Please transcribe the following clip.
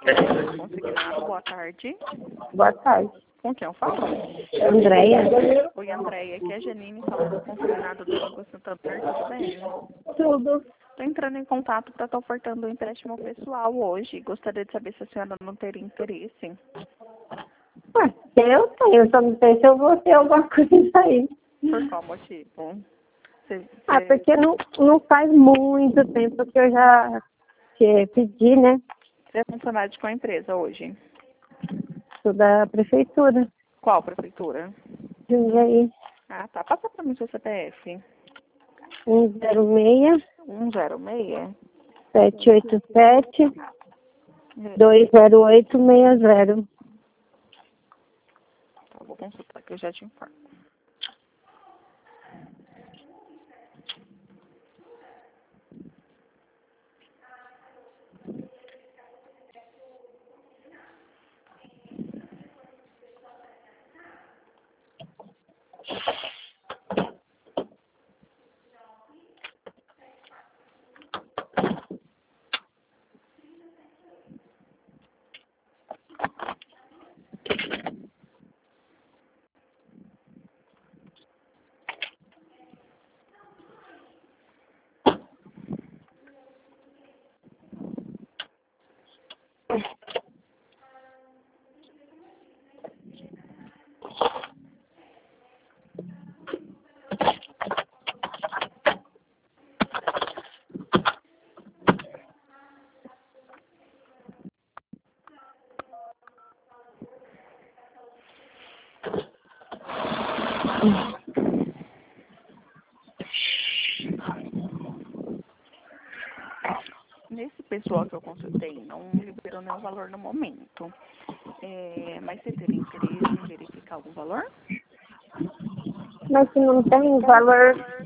Consignado, boa tarde. Boa tarde. Com quem eu falo? Andréia. Oi, Andréia. Aqui é a Janine, falando do consignado do Banco Santander, tudo bem? Tudo. Estou entrando em contato para estar ofertando um empréstimo pessoal hoje. Gostaria de saber se a senhora não teria interesse. Eu tenho, só não sei se eu vou ter alguma coisa aí. Por qual motivo? Porque não faz muito tempo que eu já pedi, né? Você é funcionário de qual empresa hoje? Sou da prefeitura. Qual prefeitura? Jundiaí. Ah, tá. Passa para mim seu CPF. 106 106? 787 20860. Tá, vou consultar que eu já te informo. Nesse pessoal que eu consultei, não liberou nenhum valor no momento. Mas você teria interesse em verificar algum valor? Mas se não tem valor